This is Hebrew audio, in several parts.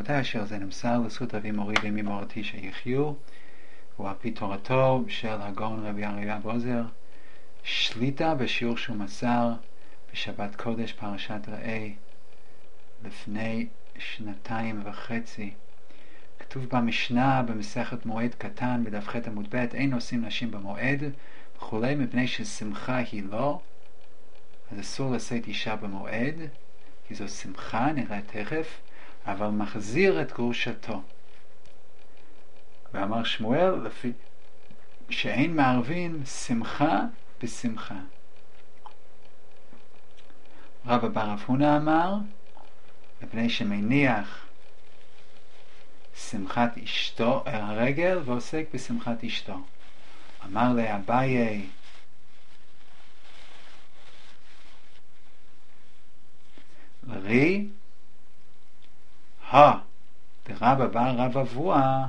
רבותיי, אשר זה נמסר לזכות אבי מורי ואמי מורתי שיחיו, הוא על פי תורתו של הגאון רבי אריה אבוזר, שליטה בשיעור שהוא מסר בשבת קודש פרשת ראה לפני 2.5. כתוב במשנה במסכת מועד קטן בדף ח' עמוד ב', אין עושים נשים במועד וכולי, מפני ששמחה היא לא, אז אסור לשאת אישה במועד כי זו שמחה, נראה תכף, אבל מחזיר את גרושתו. ואמר שמואל, לפי שאין מערבין שמחה בשמחה. רבא בר אב הונא אמר, מפני שמניח שמחת אשתו הרגל ועוסק בשמחת אשתו. אמר לאביי, רי דרבא בר רב אבוה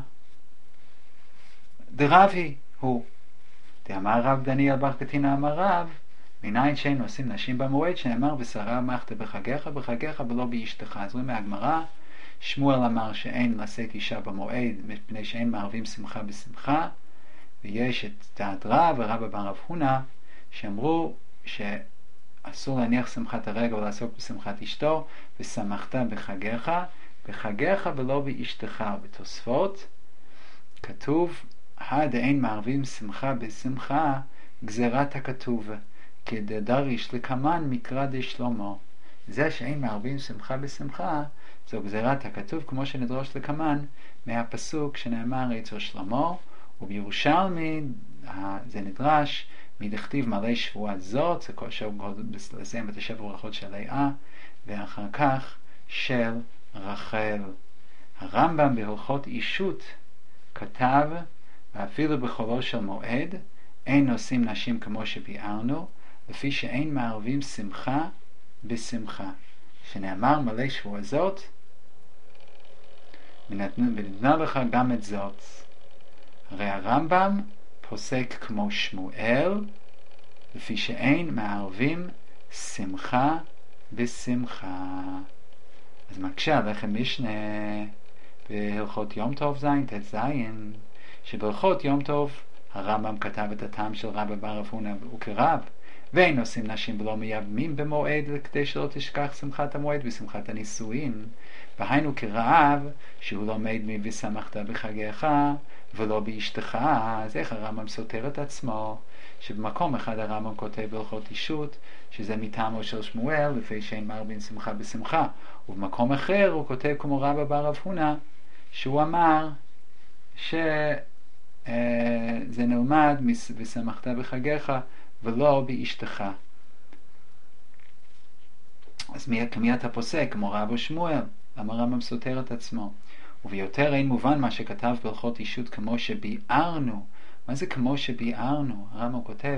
דרבי הוא דאמר רב דניאל בר קטינה אמר רב, מניין שאין עושים נשים במועד, שנאמר ושרה מחת בחגיך ולא באשתך. אז רואים מהגמרא, שמואל אמר שאין לשאת אישה במועד מפני שאין מערבים שמחה בשמחה, ויש את דעת רב ורבא בר אב הונא שאמרו שאסור להניח שמחת הרגל ולעסוק בשמחת אשתו, ושמחת בחגיך ולא באשתך. בתוספות כתוב דאין מערבים שמחה בשמחה, גזירת הכתוב כדדריש לקמן מקרא דשלמה. זה שאין מערבים שמחה בשמחה זו גזירת הכתוב, כמו שנדרוש לקמן מהפסוק שנאמר אצל שלמה, ובירושלמי זה נדרש מדכתיב מלא שבועת זאת, זה לסיים את השבע ברכות של לאה ואחר כך של רחל. הרמב"ם בהלכות אישות כתב, ואפילו בחולו של מועד אין עושים נשים כמו שביארנו, לפי שאין מערבים שמחה בשמחה, שנאמר מלא שבוע זאת ונתנה לך גם את זאת. הרי הרמב"ם פוסק כמו שמואל, לפי שאין מערבים שמחה בשמחה. אז מקשה עליכם משנה בהלכות יום טוב זין תת זין, שבהלכות יום טוב הרמב"ם כתב את הטעם של רבא בר אב הונא וכרב, ואין עושים נשים ולא מייבמים במועד כדי שלא תשכח שמחת המועד ושמחת הנישואין, והיינו כרב שהוא לומד ושמחת בחגיך ולא באשתך. אז איך הרמב"ם סותר את עצמו? שבמקום אחד הרמב"ם כותב בהלכות אישות שזה מטעמו של שמואל לפי שאין מערבין שמחה בשמחה, ובמקום אחר הוא כותב כמו רבא בר אב הונא שהוא אמר שזה נלמד ושמחת בחגיך ולא באשתך. אז מי אתה פוסק? כמו רב או שמואל? למה הרמב"ם סותר את עצמו? וביותר אין מובן מה שכתב בהלכות אישות כמו שביארנו. מה זה כמו שביארנו? הרמב"ם כותב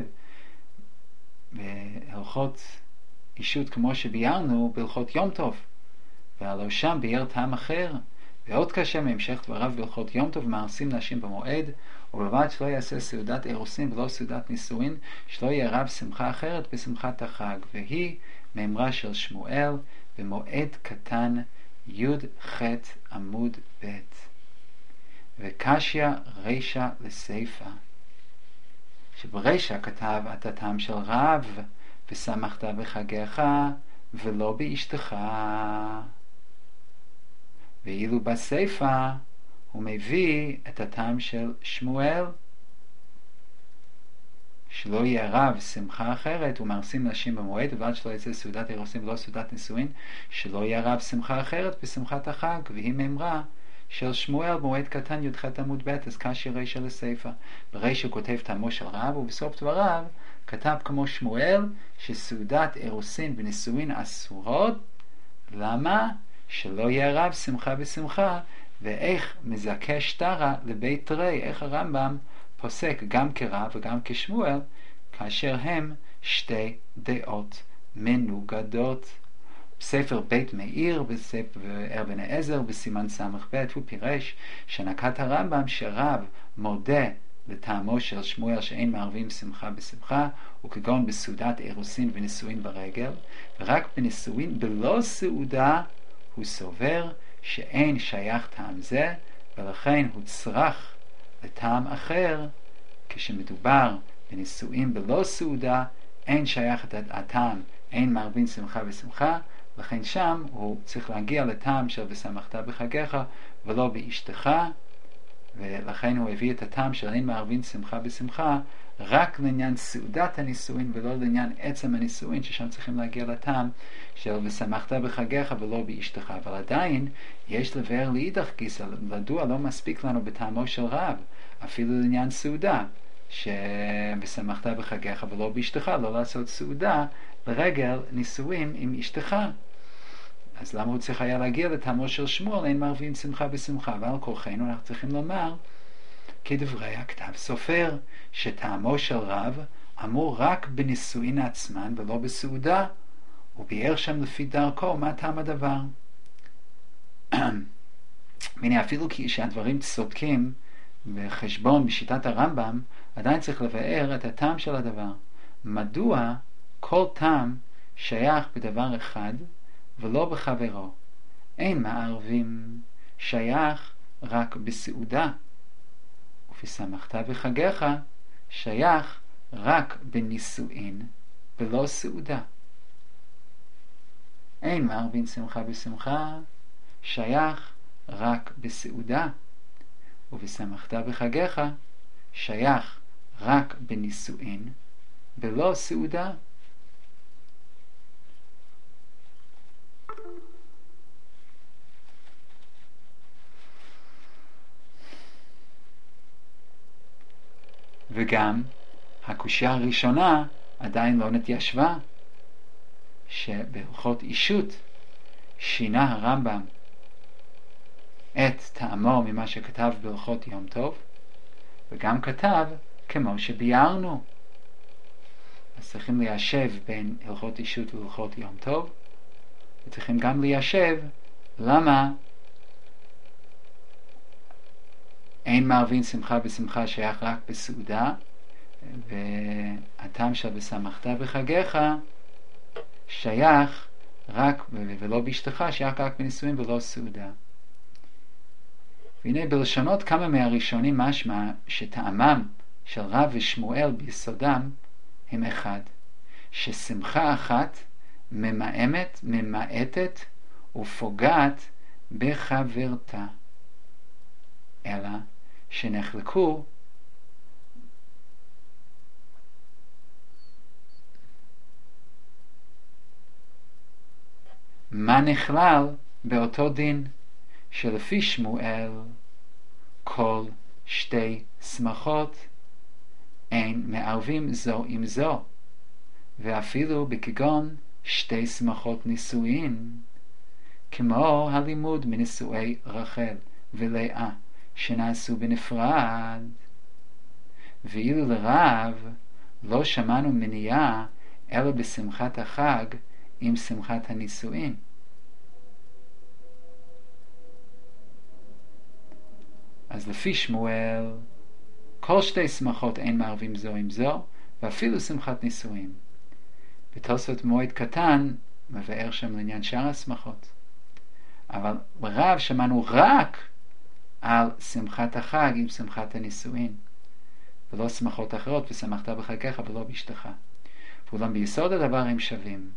בהלכות אישות כמו שביארנו בהלכות יום טוב, והלוא שם ביאר טעם אחר. ועוד קשה מהמשך דבריו בהלכות יום טוב, מעשים נשים במועד, ובלבד שלא יעשה סעודת אירוסין ולא סעודת נישואין, שלא יהיה רב שמחה אחרת בשמחת החג. והיא מאמרה של שמואל במועד קטן י"ח עמוד ב'. וקשיא רישא לסיפא, שברישא כתב את הטעם של רב ושמחת בחגיך ולא באשתך, ואילו בסיפא הוא מביא את הטעם של שמואל שלא יהיה רב שמחה אחרת ומעשים נשים במועד, ובלבד שלא יצא סעודת אירוסין ולא סעודת נישואין, שלא יהיה רב שמחה אחרת בשמחת החג. והיא מאמרה של שמואל במועד קטן י"ח עמוד ב'. אז קשיא רישא לסיפא, ברישא הוא כותב טעמו של רב, ובסוף דבריו כתב כמו שמואל שסעודת אירוסין ונישואין אסורות. למה? שלא יהיה רב שמחה בשמחה. ואיך מזכה שטרה לבית רי, איך הרמב"ם פוסק גם כרב וגם כשמואל כאשר הם שתי דעות מנוגדות. בספר בית מאיר, בספר אבן העזר בסימן סמ"ב, הוא פירש שנקט הרמב"ם שרב מודה לטעמו של שמואל שאין מערבים שמחה בשמחה, וכגון בסעודת אירוסין ונישואין ברגל, ורק בנישואין בלא סעודה הוא סובר שאין שייך טעם זה, ולכן הוא צריך לטעם אחר. כשמדובר בנישואים בלא סעודה, אין שייך את הטעם, אין מערבין שמחה בשמחה, לכן שם הוא צריך להגיע לטעם של ושמחת בחגיך ולא באשתך, ולכן הוא הביא את הטעם של אין מערבין שמחה בשמחה רק לעניין סעודת הנישואין ולא לעניין עצם הנישואין, ששם צריכים להגיע לטעם של ושמחת בחגיך ולא באשתך. אבל עדיין יש לבאר לאידך גיסא, מדוע לא מספיק לנו בטעמו של רב אפילו לעניין סעודה, ושמחת בחגיך ולא באשתך, לא לעשות סעודה לרגל נישואין עם אשתך. אז למה הוא צריך היה להגיע לטעמו של שמואל אין מערבין שמחה בשמחה? ועל כורחנו אנחנו צריכים לומר כדברי הכתב סופר, שטעמו של רב אמור רק בנישואין עצמן ולא בסעודה, וביאר שם לפי דרכו מה טעם הדבר. והנה, אפילו שהדברים צודקים בחשבון בשיטת הרמב"ם, עדיין צריך לבאר את הטעם של הדבר. מדוע כל טעם שייך בדבר אחד ולא בחברו? אין מערבים שייך רק בסעודה, ושמחת בחגיך שייך רק בנישואין ולא סעודה. אין מערבין שמחה בשמחה שייך רק בסעודה, ובשמחת בחגיך שייך רק בנישואין ולא סעודה. וגם הקושיה הראשונה עדיין לא נתיישבה, שבהלכות אישות שינה הרמב"ם את טעמו ממה שכתב בהלכות יום טוב, וגם כתב כמו שביארנו. אז צריכים ליישב בין הלכות אישות והלכות יום טוב, וצריכים גם ליישב למה אין מערבין שמחה בשמחה שייך רק בסעודה, והטעם של ושמחת בחגיך שייך רק, ולא באשתך, שייך רק בנישואין ולא סעודה. והנה בלשונות כמה מהראשונים משמע שטעמם של רב ושמואל ביסודם הם אחד, ששמחה אחת ממעטת ופוגעת בחברתה, אלא שנחלקו מה נכלל באותו דין, שלפי שמואל כל שתי שמחות אין מערבים זו עם זו, ואפילו בכגון שתי שמחות נישואין, כמו הלימוד מנישואי רחל ולאה שנעשו בנפרד. ואילו לרב לא שמענו מניעה אלא בשמחת החג עם שמחת הנישואין. אז לפי שמואל כל שתי שמחות אין מערבים זו עם זו, ואפילו שמחת נישואין. בתוספות מועד קטן מבאר שם לעניין שאר השמחות, אבל ברב שמענו רק על שמחת החג עם שמחת הנישואין, ולא שמחות אחרות, ושמחת בחגיך ולא באשתך. ואולם ביסוד הדבר הם שווים,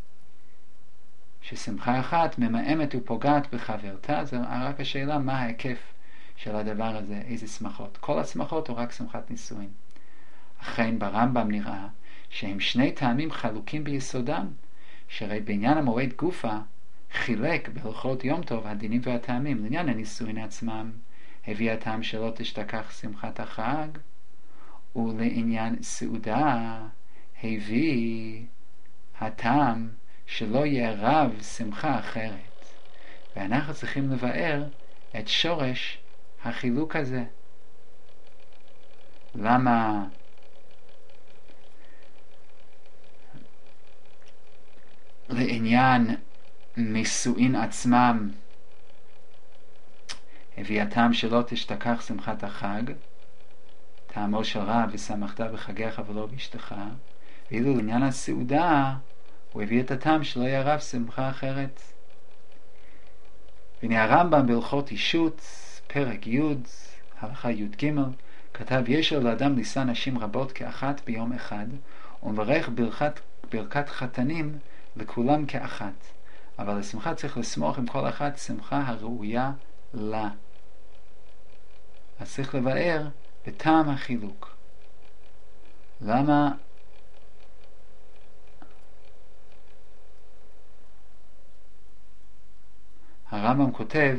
ששמחה אחת ממאמת ופוגעת בחברתה. זה רק השאלה מה ההיקף של הדבר הזה, איזה שמחות. כל השמחות או רק שמחת נישואין. אכן ברמב"ם נראה שהם שני טעמים חלוקים ביסודם, שהרי בעניין המועד גופה חילק בהלכות יום טוב הדינים והטעמים. לעניין הנישואין עצמם הביא הטעם שלא תשתכח שמחת החג, ולעניין סעודה הביא הטעם שלא יהיה רב שמחה אחרת. ואנחנו צריכים לבאר את שורש החילוק הזה. למה לעניין נישואין עצמם הביא הטעם שלא תשתכח שמחת החג, טעמו של רב ושמחת בחגיך ולא באשתך, ואילו לעניין הסעודה הוא הביא את הטעם שלא יהיה רב שמחה אחרת. והנה הרמב"ם בהלכות אישות, פרק י', הלכה י"ג, כתב, יש לו לאדם לישא נשים רבות כאחת ביום אחד, ומברך ברכת חתנים לכולם כאחת. אבל לשמחה צריך לשמוח עם כל אחת שמחה הראויה לה. אז צריך לבאר בטעם החילוק. למה הרמב"ם כותב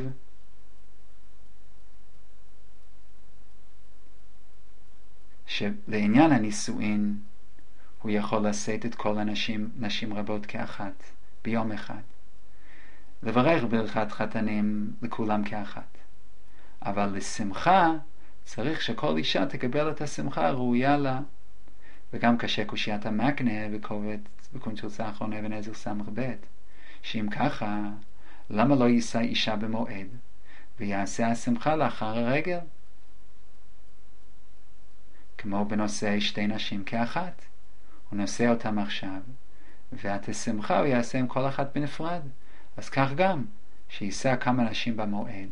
שלעניין הנישואין הוא יכול לשאת את כל נשים רבות כאחת ביום אחד, לברך ברכת חתנים לכולם כאחת, אבל לשמחה צריך שכל אישה תקבל את השמחה הראויה לה. וגם קשה קושיית המקנה בקונטרציה האחרונה אבן עזרא ס"ב, שאם ככה, למה לא יישא אישה במועד ויעשה השמחה לאחר הרגל, כמו בנושא שתי נשים כאחת? הוא נושא אותם עכשיו, ואת השמחה הוא יעשה עם כל אחת בנפרד. אז כך גם, שיישא כמה נשים במועד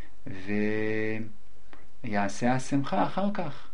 ויעשה השמחה אחר כך.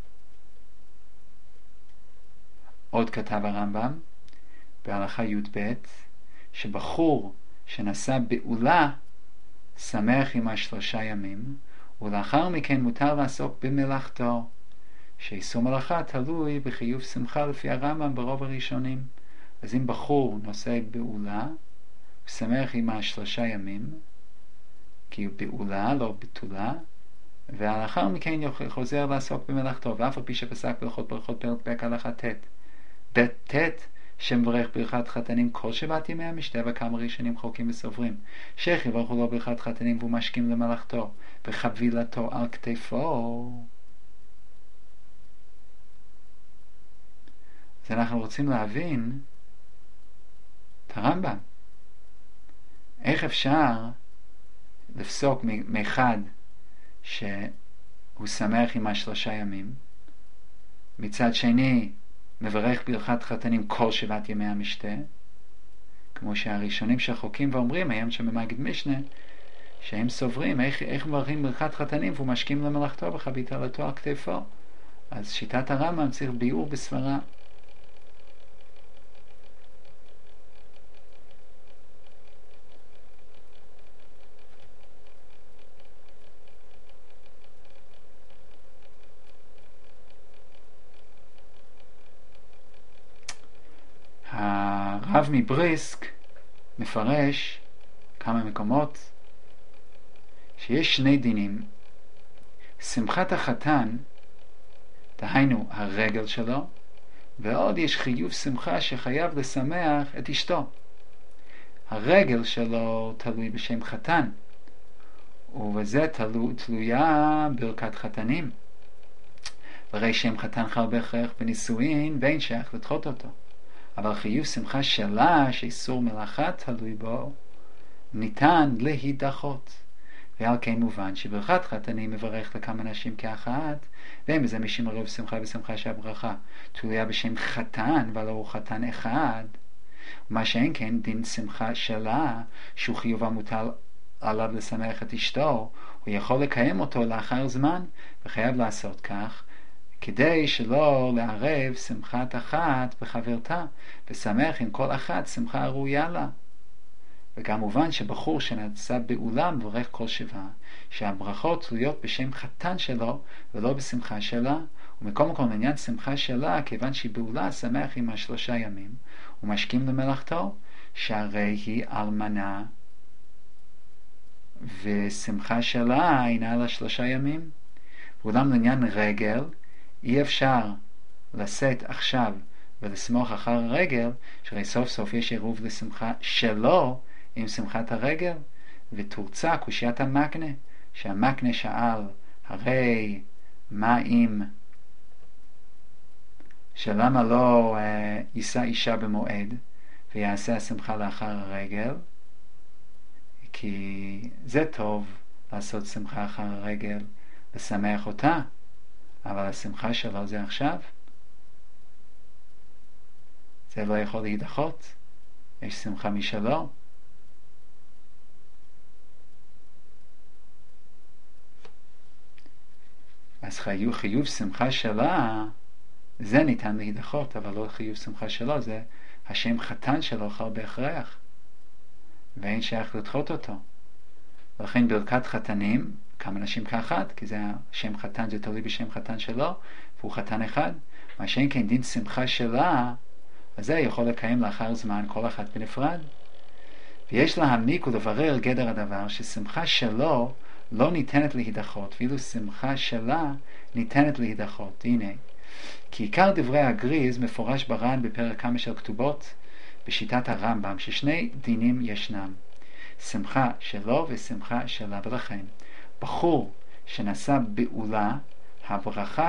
עוד כתב הרמב"ם בהלכה י"ב, שבחור שנשא בעולה שמח עם 3 ימים, ולאחר מכן מותר לעסוק במלאכתו, שאיסור מלאכה תלוי בחיוב שמחה לפי הרמב"ם ברוב הראשונים. אז אם בחור נושא בעולה, הוא שמח עם 3 ימים, כי הוא בעולה, לא בתולה, ולאחר מכן חוזר לעסוק במלאכתו, ואף על פי שפסק בהלכות ברכות פרק הלכה ט' שמברך ברכת חתנים כל 7 ימי המשתה, וכמה ראשונים חולקים וסוברים שאיך יברכו לו ברכת חתנים והוא משכים למלאכתו בחבילתו על כתפו. אז אנחנו רוצים להבין את הרמב"ם, איך אפשר לפסוק מאחד שהוא שמח עם 3 ימים, מצד שני מברך ברכת חתנים כל 7 ימי המשתה, כמו שהראשונים שחוקים ואומרים היום שבמגיד משנה, שהם סוברים איך מברכים ברכת חתנים והוא משכים למלאכתו בחבילתו על כתפו. אז שיטת הרמב"ם צריך ביאור בסברה. הרב מבריסק מפרש כמה מקומות שיש 2 דינים. שמחת החתן, דהיינו הרגל שלו, ועוד יש חיוב שמחה שחייב לשמח את אשתו. הרגל שלו תלוי בשם חתן, ובזה תלויה ברכת חתנים. הרי שם חתן חל בהכרח בנישואין ואין שייך לדחות אותו. אבל חיוב שמחה שלה, שאיסור מלאכה תלוי בו, ניתן להידחות. ועל כן מובן שברכת חתנים מברך לכמה נשים כאחת, ואין בזה משום ערב שמחה ושמחה שהברכה תלויה בשם חתן, ולא הוא חתן אחד. ומה שאין כן דין שמחה שלה, שהוא חיוב המוטל עליו לשמח את אשתו, הוא יכול לקיים אותו לאחר זמן, וחייב לעשות כך, כדי שלא לערב שמחת אחת בחברתה, ושמח עם כל אחת שמחה הראויה לה. וגם מובן שבחור שנשא בעולה מברך כל 7, שהברכות תלויות בשם חתן שלו ולא בשמחה שלה, ומכל מקום לעניין שמחה שלה, כיוון שהיא בעולה שמח עם 3 ימים, ומשכים למלאכתו, שהרי היא אלמנה, ושמחה שלה אינה לה 3 ימים. ואולם לעניין רגל, אי אפשר לשאת עכשיו ולשמוח אחר הרגל, שהרי סוף סוף יש עירוב לשמחה שלו עם שמחת הרגל. ותורצה קושיית המקנה, שהמקנה שאל, הרי מה אם שלמה לא יישא אישה במועד ויעשה השמחה לאחר הרגל, כי זה טוב לעשות שמחה אחר הרגל, לשמח אותה, אבל השמחה שלו זה עכשיו, זה לא יכול להידחות, יש שמחה משלו. אז חיוב שמחה שלה, זה ניתן להידחות, אבל לא חיוב שמחה שלו, זה השם חתן שלו חל בהכרח, ואין שייך לדחות אותו. ולכן ברכת חתנים, כמה נשים כאחד, כי זה השם חתן, זה תלוי בשם חתן שלו, והוא חתן אחד. מה שאין כן דין שמחה שלה, אז זה יכול לקיים לאחר זמן כל אחת בנפרד. ויש להעמיק ולברר גדר הדבר, ששמחה שלו לא ניתנת להידחות, ואילו שמחה שלה ניתנת להידחות. הנה, כי עיקר דברי הגריז מפורש בר"ן בפרק כמה של כתובות, בשיטת הרמב"ם, ששני דינים ישנם, שמחה שלו ושמחה שלה. ולכן בחור שנשא בעולה, הברכה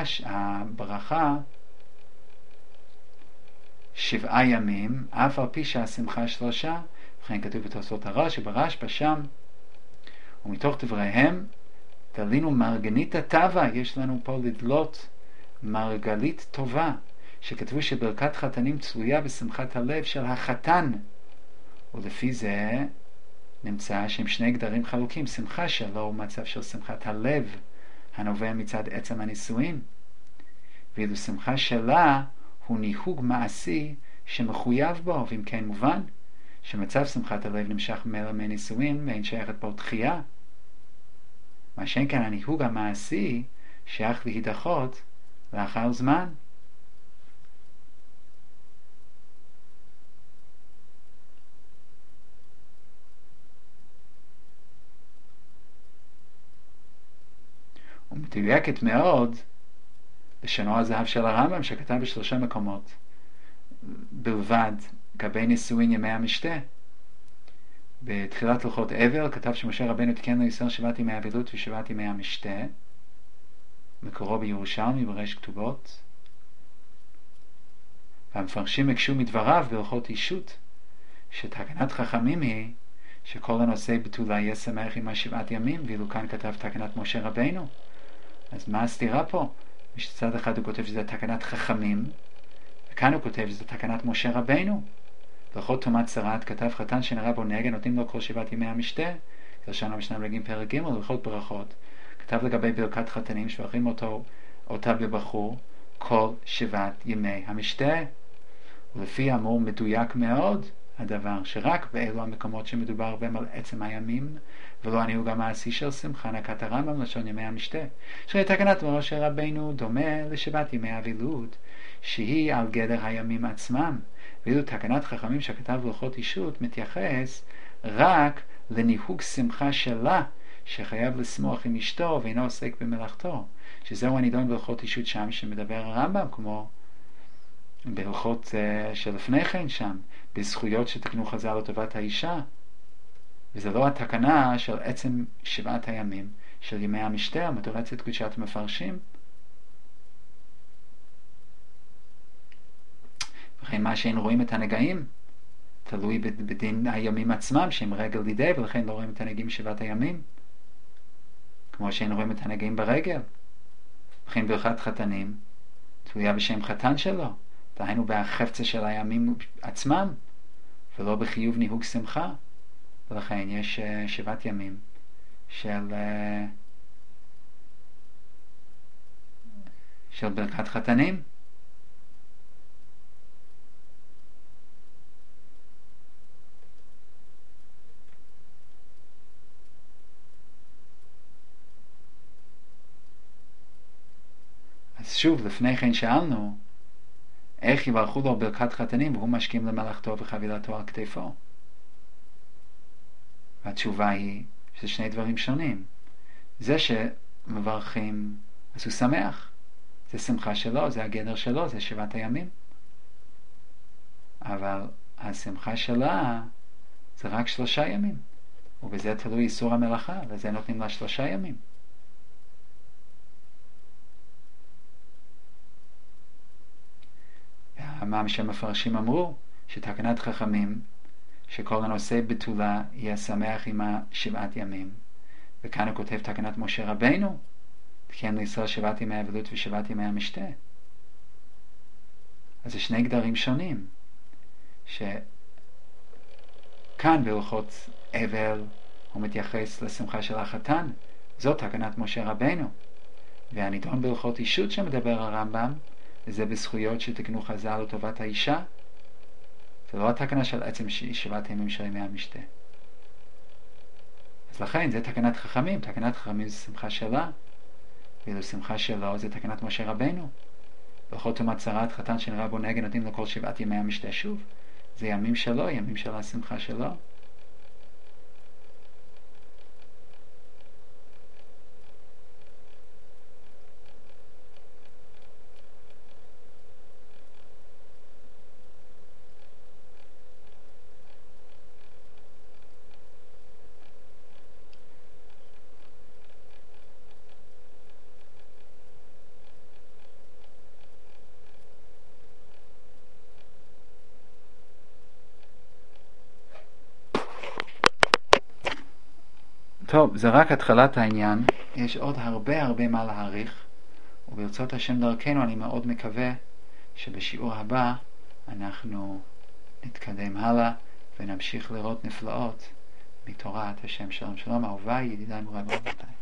7 ימים, אף על פי שהשמחה 3. וכן כתוב בתוספות הר"ש שברשב"א שם, ומתוך דבריהם תלינו מרגנית הטבה, יש לנו פה לדלות מרגלית טובה, שכתבו שברכת חתנים צלויה בשמחת הלב של החתן, ולפי זה נמצא שהם שני גדרים חלוקים, שמחה שלו הוא מצב של שמחת הלב הנובע מצד עצם הנישואין, ואילו שמחה שלה הוא ניהוג מעשי שמחויב בו, ואם כן מובן שמצב שמחת הלב נמשך ממילא מנישואין ואין שייכת בו דחייה. מה שאין כאן הניהוג המעשי שייך להידחות לאחר זמן. ומדויקת מאוד לשונו הזהב של הרמב"ם שכתב ב3 מקומות בלבד לגבי נישואין ימי המשתה. בתחילת הלכות אבל כתב שמשה רבנו תיקן לישראל 7 ימי אבלות ו7 ימי המשתה, מקורו בירושלמי בראש כתובות, והמפרשים הקשו מדבריו בהלכות אישות שתקנת חכמים היא שכל הנושא בתולה יהיה שמח עם 7 ימים, ואילו כאן כתב תקנת משה רבנו. אז מה הסתירה פה? מצד אחד הוא כותב שזה תקנת חכמים, וכאן הוא כותב שזה תקנת משה רבנו. בהלכות טומאת צרת כתב חתן שנראה בו נגע נותנים לו כל 7 ימי המשתה, כלשון המשנה בלגים פרק ג'. בהלכות ברכות כתב לגבי ברכת חתנים שברכים אותה בבחור כל 7 ימי המשתה. ולפי האמור מדויק מאוד הדבר שרק באלו המקומות שמדובר בהם על עצם הימים ולא הניהוג המעשי של שמחה נקט הרמב"ם לשון ימי המשתה, שתקנת משה רבנו דומה ל7 ימי אבלות שהיא על גדר הימים עצמם, ואילו תקנת חכמים שכתב בהלכות אישות מתייחס רק לניהוג שמחה שלה שחייב לשמוח עם אשתו ואינו עוסק במלאכתו, שזהו הנידון בהלכות אישות שם שמדבר הרמב"ם, כמו בהלכות שלפני כן שם, בזכויות שתקנו חז"ל לטובת האישה. וזה לא התקנה של עצם 7 הימים של ימי המשתה, מתורצת קדושת מפרשים. וכן מה שאין רואים את הנגעים תלוי בדין הימים עצמם שהם רגל לידי, ולכן לא רואים את הנגעים 7 הימים, כמו שאין רואים את הנגעים ברגל. וכן ברכת חתנים תלויה בשם חתן שלו, דהיינו בחפצה של הימים עצמם, ולא בחיוב ניהוג שמחה. ולכן יש 7 ימים של ברכת חתנים. אז שוב, לפני כן שאלנו איך יברכו לו ברכת חתנים והוא משכים למלאכתו וחבילתו על כתפו. והתשובה היא שזה 2 דברים שונים. זה שמברכים אז הוא שמח, זה שמחה שלו, זה הגדר שלו, זה 7 הימים. אבל השמחה שלה זה רק 3 ימים, ובזה תלוי איסור המלאכה, לזה נותנים לה 3 ימים. מה שמפרשים אמרו שתקנת חכמים שכל הנושא בתולה יהיה שמח עם 7 ימים, וכאן הוא כותב תקנת משה רבנו תקן לישראל 7 ימי אבלות ו7 ימי המשתה. אז זה 2 גדרים שונים, שכאן בהלכות אבל הוא מתייחס לשמחה של החתן, זאת תקנת משה רבנו, והנידון בהלכות אישות שמדבר הרמב"ם, זה בזכויות שתקנו חז"ל לטובת האישה. זה לא התקנה של עצם שבעת הימים של ימי המשתה. אז לכן זה תקנת חכמים. תקנת חכמים זה שמחה שלה, ואילו שמחה שלו זה תקנת משה רבנו. בכל תומת צרת חתן שנראה בו נגן נותנים לו כל 7 ימי המשתה שוב. זה ימים שלו, ימים של השמחה שלו. טוב, זה רק התחלת העניין. יש עוד הרבה מה להעריך, וברצות השם דרכנו אני מאוד מקווה שבשיעור הבא אנחנו נתקדם הלאה ונמשיך לראות נפלאות מתורת השם. שלום שלום אהוביי, ידידיי מוריי ורבותיי.